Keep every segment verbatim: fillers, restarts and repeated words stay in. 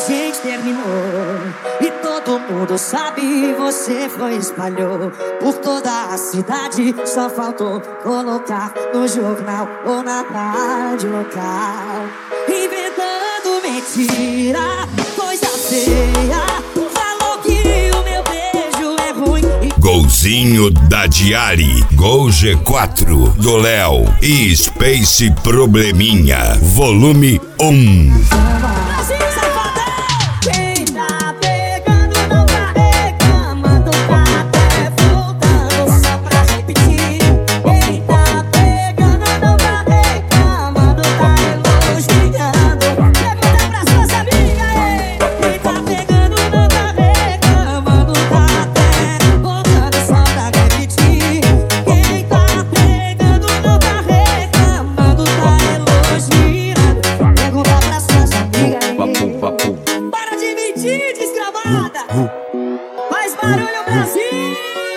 gente terminou e todo mundo sabe, você foi e espalhou por toda a cidade. Só faltou colocar no jornal ou na rádio local, inventando mentira, coisa feia. Falou que o meu beijo é ruim e... Golzinho da Diari, Gol G quatro do Léo e Space Probleminha, volume um. Faz barulho, Brasil!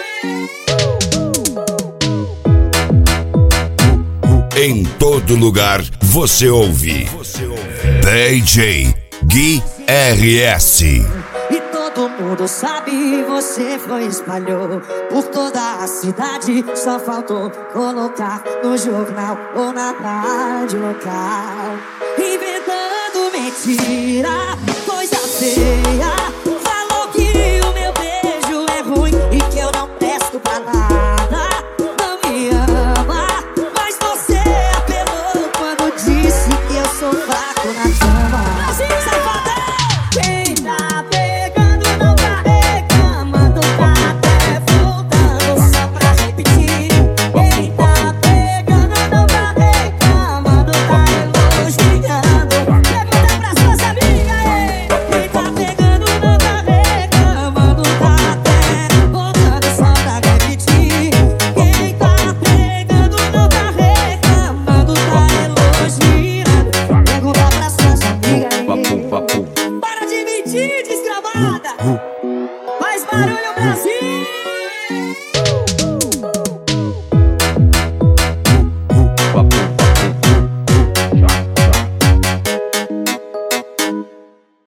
Em todo lugar você ouve D J Gui R S. E todo mundo sabe, você foi e espalhou por toda a cidade. Só faltou colocar no jornal ou na rádio local, inventando mentira, coisa feia. Falou que o meu beijo é ruim e que eu não presto pra nada. Não me ama, mas você apelou quando disse que eu sou fraco na cama.